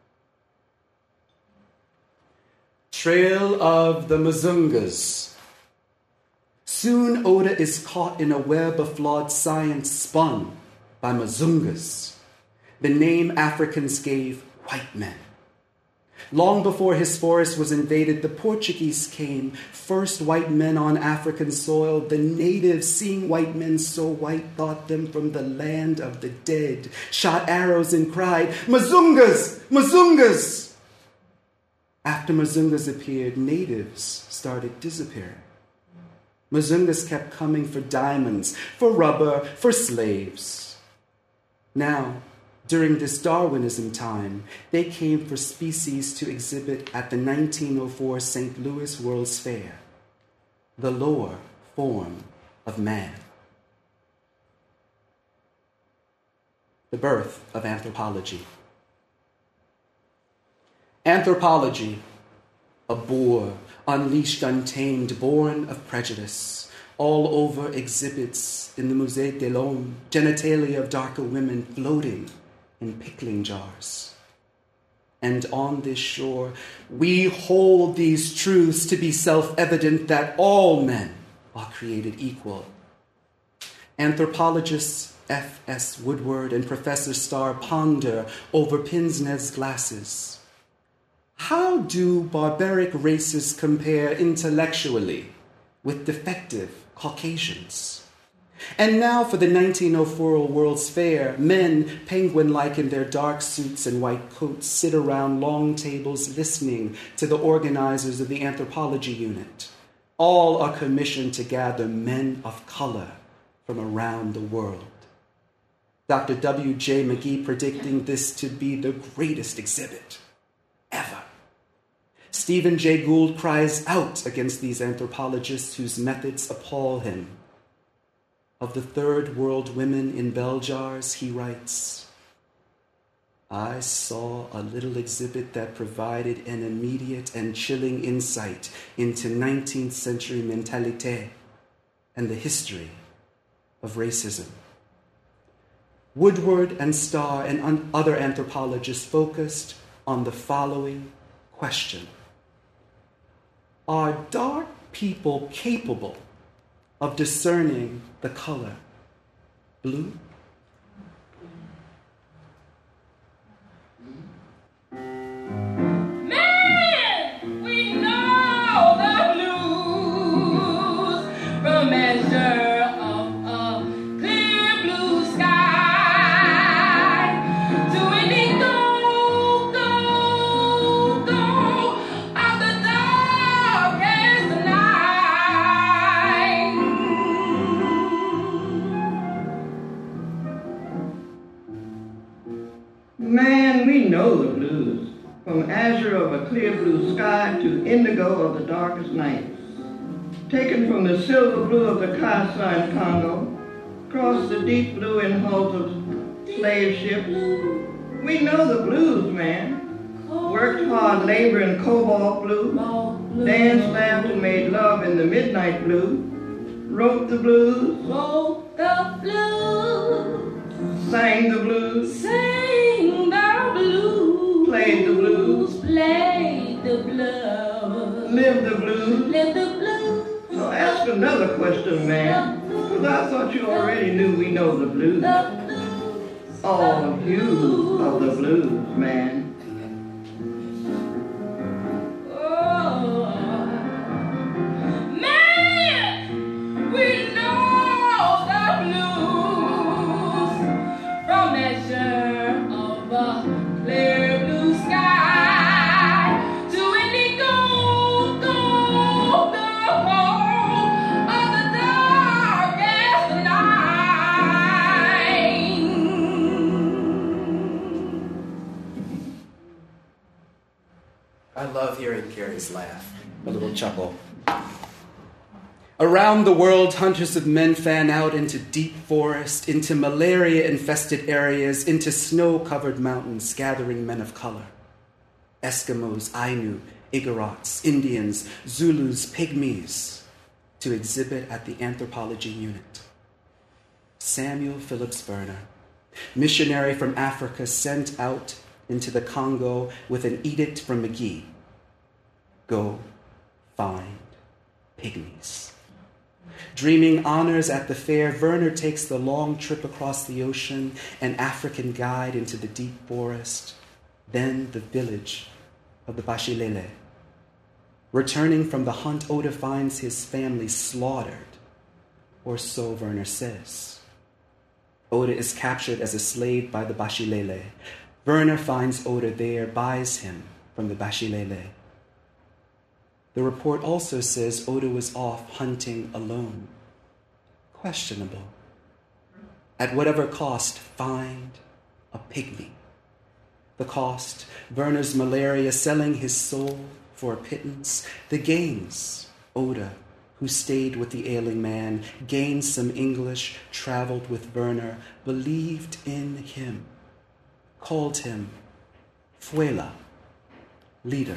Trail of the Mazungas. Soon Oda is caught in a web of flawed science spun by Mazungas, the name Africans gave white men. Long before his forest was invaded, the Portuguese came, first white men on African soil. The natives, seeing white men so white, thought them from the land of the dead, shot arrows and cried, Mazungas! Mazungas! After Mazungas appeared, natives started disappearing. Mazungas kept coming for diamonds, for rubber, for slaves. Now, during this Darwinism time, they came for species to exhibit at the nineteen oh four Saint Louis World's Fair, the lower form of man. The birth of anthropology. Anthropology, a boar, unleashed, untamed, born of prejudice, all over exhibits in the Musée de l'Homme, genitalia of darker women floating in pickling jars. And on this shore, we hold these truths to be self-evident that all men are created equal. Anthropologists F S Woodward and Professor Starr ponder over pince-nez glasses. How do barbaric races compare intellectually with defective Caucasians? And now for the nineteen oh four World's Fair, men, penguin-like in their dark suits and white coats, sit around long tables listening to the organizers of the anthropology unit. All are commissioned to gather men of color from around the world. Doctor W J McGee predicting this to be the greatest exhibit ever. Stephen Jay Gould cries out against these anthropologists whose methods appall him. Of the third world women in bell jars, he writes, I saw a little exhibit that provided an immediate and chilling insight into nineteenth century mentalité and the history of racism. Woodward and Starr and un- other anthropologists focused on the following question. Are dark people capable of discerning the color blue? Man, we know the blues from measure. Man, we know the blues, from azure of a clear blue sky to indigo of the darkest night. Taken from the silver blue of the Kasa in Congo, across the deep blue in hulls of slave ships. We know the blues, man. Worked hard labor in cobalt blue, danced, laughed, and made love in the midnight blue. Wrote the blues, wrote the blues, sang the blues, sang the blues, played the blues, played the blues, lived the blues, lived the blues. So ask another question, man, because I thought you already knew we know the blues. The blues, all hues of the blues, man. I love hearing Carrie's laugh, a little chuckle. Around the world, hunters of men fan out into deep forest, into malaria-infested areas, into snow-covered mountains, gathering men of color. Eskimos, Ainu, Igorots, Indians, Zulus, Pygmies, to exhibit at the anthropology unit. Samuel Phillips Verner, missionary from Africa sent out into the Congo with an edict from McGee. Go find pygmies. Dreaming honors at the fair, Verner takes the long trip across the ocean, an African guide into the deep forest, then the village of the Bashilele. Returning from the hunt, Oda finds his family slaughtered, or so Verner says. Oda is captured as a slave by the Bashilele. Verner finds Oda there, buys him from the Bashilele, The report also says Oda was off hunting alone. Questionable. At whatever cost, find a pygmy. The cost, Werner's malaria, selling his soul for a pittance. The gains, Oda, who stayed with the ailing man, gained some English, traveled with Werner, believed in him, called him Fuela, leader.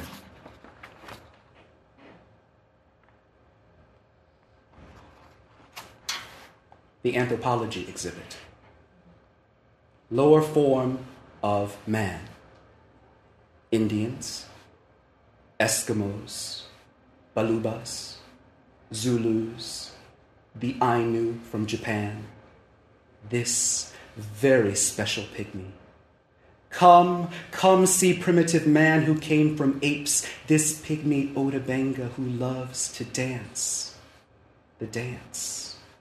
The anthropology exhibit. Lower form of man. Indians, Eskimos, Balubas, Zulus, the Ainu from Japan. This very special pygmy. Come, come see primitive man who came from apes, this pygmy Ota Benga who loves to dance. The dance.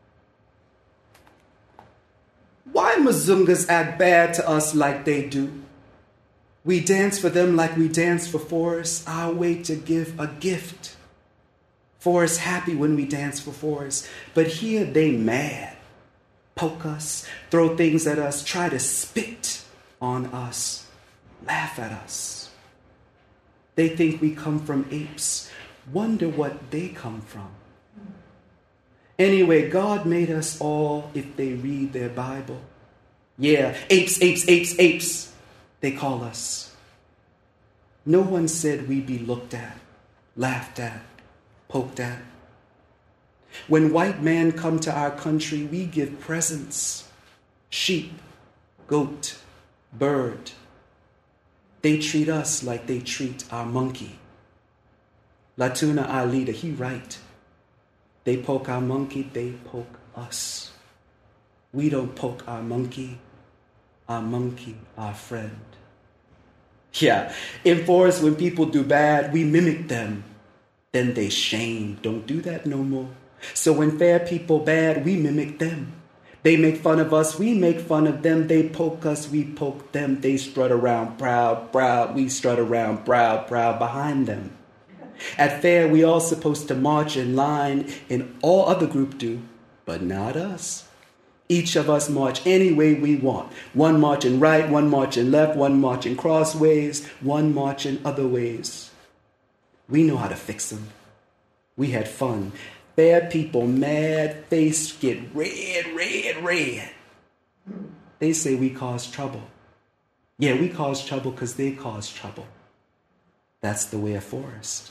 Why Mzungas act bad to us like they do? We dance for them like we dance for Forrest, our way to give a gift. Forrest happy when we dance for Forrest, but here they mad. Poke us, throw things at us, try to spit on us, laugh at us. They think we come from apes, wonder what they come from. Anyway, God made us all if they read their Bible. Yeah, apes, apes, apes, apes, they call us. No one said we'd be looked at, laughed at, poked at. When white men come to our country, we give presents. Sheep, goat, bird. They treat us like they treat our monkey. Latuna, our leader, he right. They poke our monkey, they poke us. We don't poke our monkey, our monkey, our friend. Yeah, in Forest, when people do bad, we mimic them. Then they shame. Don't do that no more. So when fair people bad, we mimic them. They make fun of us, we make fun of them. They poke us, we poke them. They strut around proud, proud. We strut around proud, proud behind them. At fair, we all supposed to march in line, and all other group do, but not us. Each of us march any way we want. One marching right, one marching left, one marching crossways, one marching other ways. We know how to fix them. We had fun. Fair people, mad face, get red, red, red. They say we cause trouble. Yeah, we cause trouble because they cause trouble. That's the way of Forrest.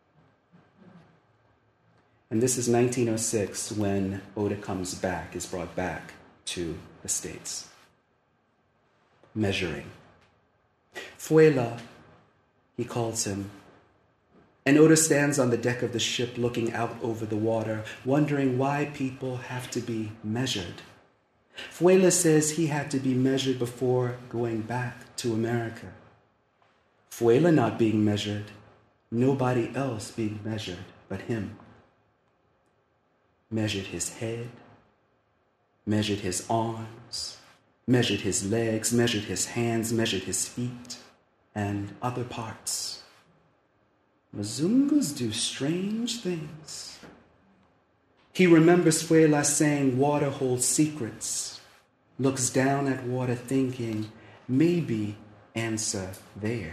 And this is nineteen oh six when Oda comes back, is brought back to the States. Measuring. Fuela, he calls him. And Oda stands on the deck of the ship looking out over the water, wondering why people have to be measured. Fuela says he had to be measured before going back to America. Fuela not being measured, nobody else being measured but him. Measured his head, measured his arms, measured his legs, measured his hands, measured his feet, and other parts. Mzungus do strange things. He remembers Fuela saying water holds secrets, looks down at water thinking, maybe answer there.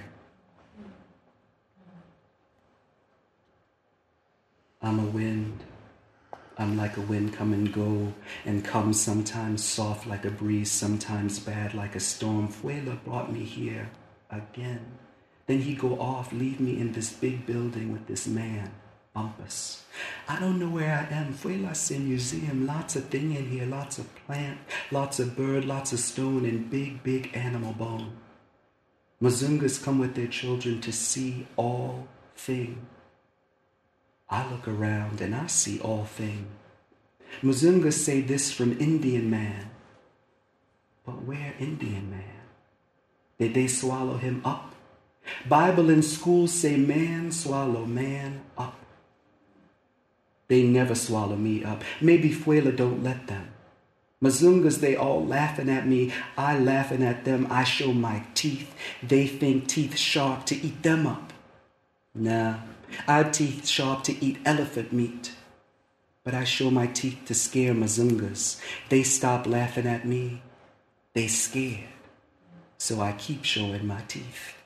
I'm a wind. I'm like a wind come and go, and come sometimes soft like a breeze, sometimes bad like a storm. Fuela brought me here again. Then he go off, leave me in this big building with this man, Bumpus. I don't know where I am. Fuela say museum, lots of thing in here, lots of plant, lots of bird, lots of stone, and big, big animal bone. Mzungas come with their children to see all thing. I look around and I see all thing. Mzungas say this from Indian man. But where Indian man? Did they swallow him up? Bible in school say man swallow man up. They never swallow me up. Maybe Fuela don't let them. Mzungas, they all laughing at me. I laughing at them. I show my teeth. They think teeth sharp to eat them up. Nah, I'd teeth sharp to eat elephant meat. But I show my teeth to scare Mazungas. They stop laughing at me. They scared. So I keep showing my teeth.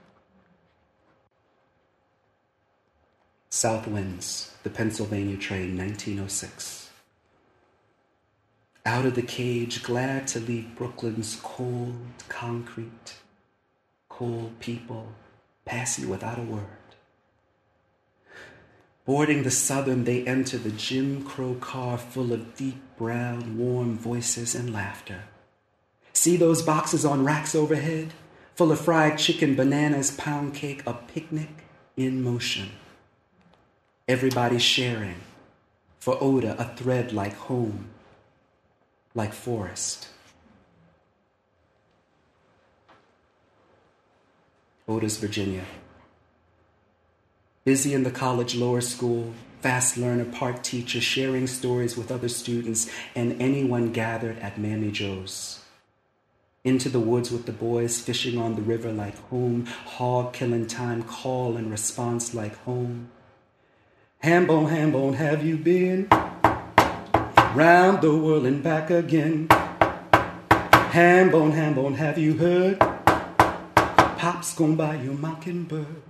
South Winds, the Pennsylvania Train, nineteen oh six. Out of the cage, glad to leave Brooklyn's cold concrete. Cold people pass you without a word. Boarding the Southern, they enter the Jim Crow car full of deep brown, warm voices and laughter. See those boxes on racks overhead, full of fried chicken, bananas, pound cake, a picnic in motion. Everybody sharing, for Oda, a thread like home, like forest. Otis, Virginia. Busy in the college lower school, fast learner, part teacher, sharing stories with other students and anyone gathered at Mammy Joe's. Into the woods with the boys, fishing on the river like home, hog killing time, call and response like home. Hambone, Hambone, have you been? Round the world and back again. Hambone, Hambone, have you heard? Pop's gone by your mockingbird.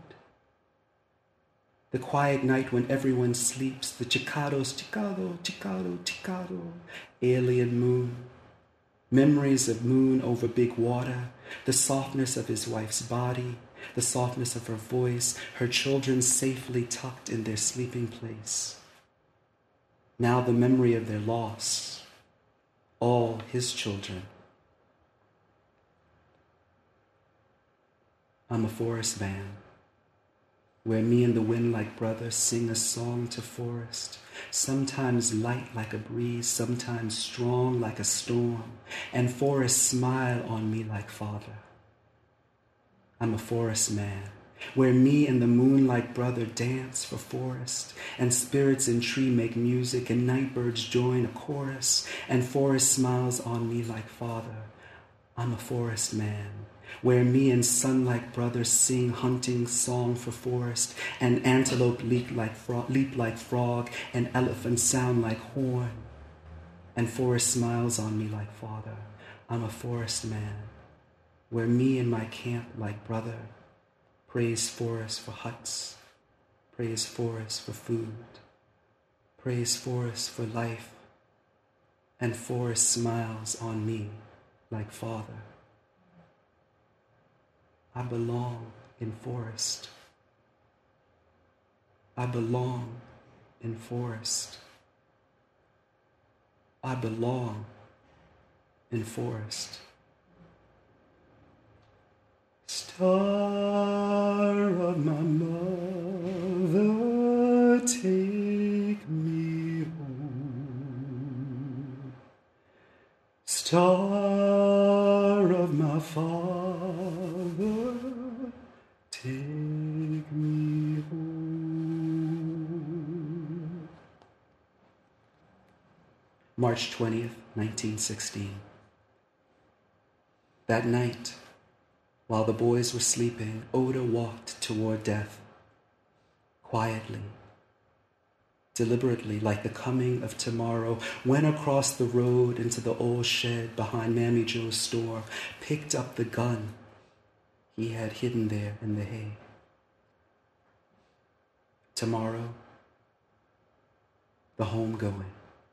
The quiet night when everyone sleeps, the Chicados, Chicado, Chicado, Chicado, alien moon. Memories of moon over big water, the softness of his wife's body, the softness of her voice, her children safely tucked in their sleeping place. Now the memory of their loss, all his children. I'm a forest man, where me and the wind like brothers sing a song to forest, sometimes light like a breeze, sometimes strong like a storm, and forests smile on me like father. I'm a forest man, where me and the moonlight brother dance for forest, and spirits in tree make music, and night birds join a chorus, and forest smiles on me like father. I'm a forest man, where me and sunlight brothers sing hunting song for forest, and antelope leap like, fro- leap like frog, and elephants sound like horn, and forest smiles on me like father. I'm a forest man, where me and my camp like brother praise forest for huts, praise forest for food, praise forest for life, and forest smiles on me like father. I belong in forest. I belong in forest. I belong in forest. Star of my mother, take me home. Star of my father, take me home. March twentieth, nineteen sixteen. That night, while the boys were sleeping, Oda walked toward death, quietly, deliberately, like the coming of tomorrow, went across the road into the old shed behind Mammy Joe's store, picked up the gun he had hidden there in the hay. Tomorrow, the homegoing.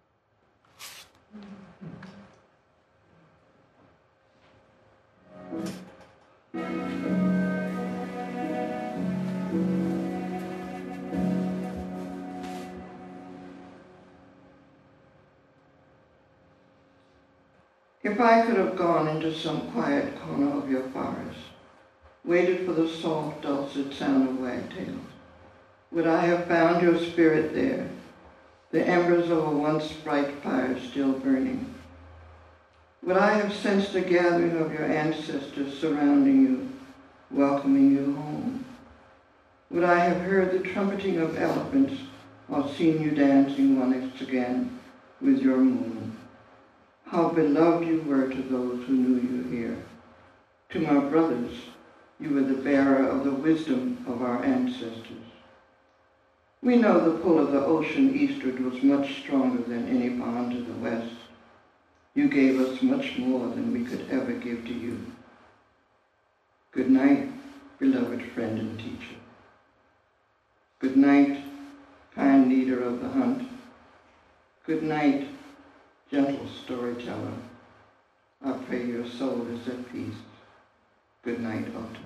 If I could have gone into some quiet corner of your forest, waited for the soft, dulcet sound of wagtails, would I have found your spirit there, the embers of a once bright fire still burning? Would I have sensed the gathering of your ancestors surrounding you, welcoming you home? Would I have heard the trumpeting of elephants or seen you dancing once again with your moon? How beloved you were to those who knew you here. To my brothers, You were the bearer of the wisdom of our ancestors. We know the pull of the ocean eastward was much stronger than any bond to the west. You gave us much more than we could ever give to you. Good night, beloved friend and teacher. Good night, kind leader of the hunt. Good night, gentle storyteller. I pray your soul is at peace. Good night, Autumn.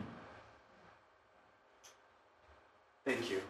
Thank you.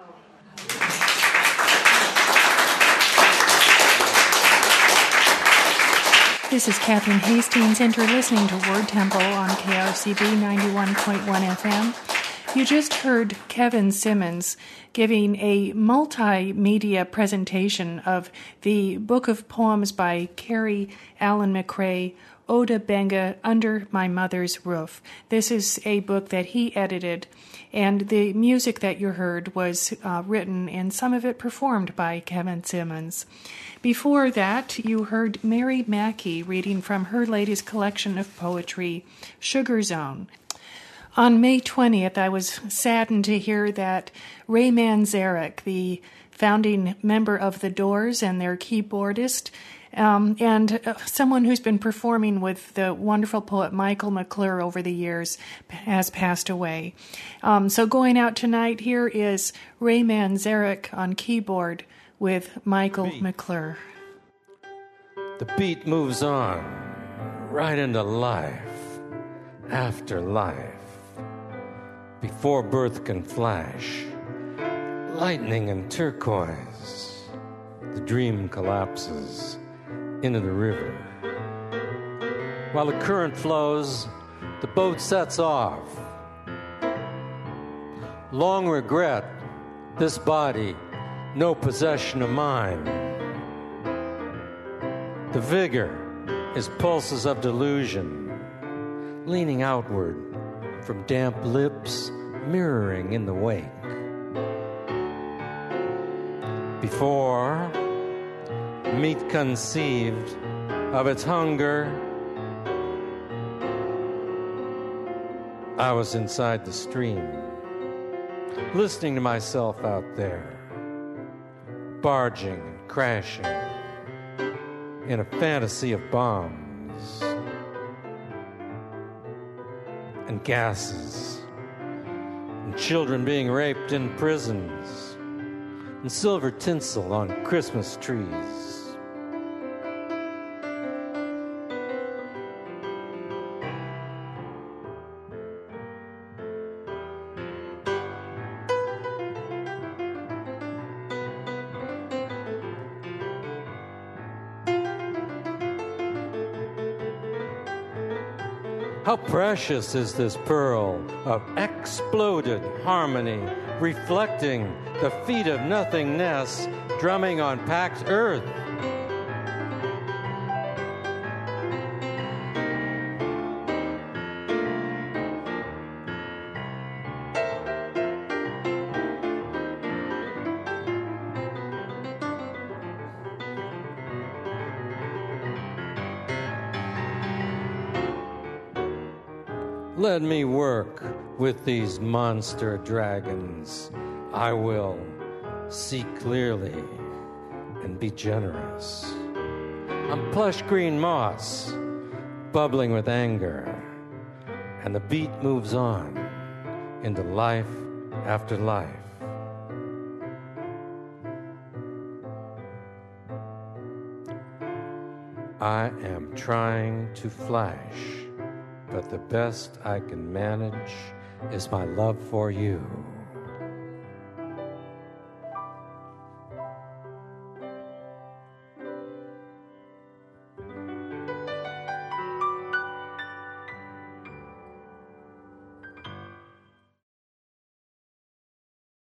This is Catherine Hastings, and you're listening to Word Temple on K R C B ninety-one point one F M. You just heard Kevin Simmons giving a multimedia presentation of the book of poems by Carrie Allen McRae, Oda Benga, Under My Mother's Roof. This is a book that he edited, and the music that you heard was uh, written and some of it performed by Kevin Simmons. Before that, you heard Mary Mackey reading from her latest collection of poetry, Sugar Zone. On May twentieth, I was saddened to hear that Ray Manzarek, the founding member of The Doors and their keyboardist, um, and uh, someone who's been performing with the wonderful poet Michael McClure over the years, has passed away. Um, so going out tonight, here is Ray Manzarek on keyboard with Michael McClure. The beat moves on, right into life, after life. Before birth can flash, lightning and turquoise, the dream collapses into the river. While the current flows, the boat sets off. Long regret, this body, no possession of mine. The vigor is pulses of delusion, leaning outward from damp lips, mirroring in the wake. Before meat conceived of its hunger, I was inside the stream, listening to myself out there, barging and crashing in a fantasy of bombs and gases, and children being raped in prisons, and silver tinsel on Christmas trees. How precious is this pearl of exploded harmony, reflecting the feet of nothingness, drumming on packed earth. Let me work with these monster dragons. I will see clearly and be generous. I'm plush green moss, bubbling with anger, and the beat moves on into life after life. I am trying to flash, but the best I can manage is my love for you.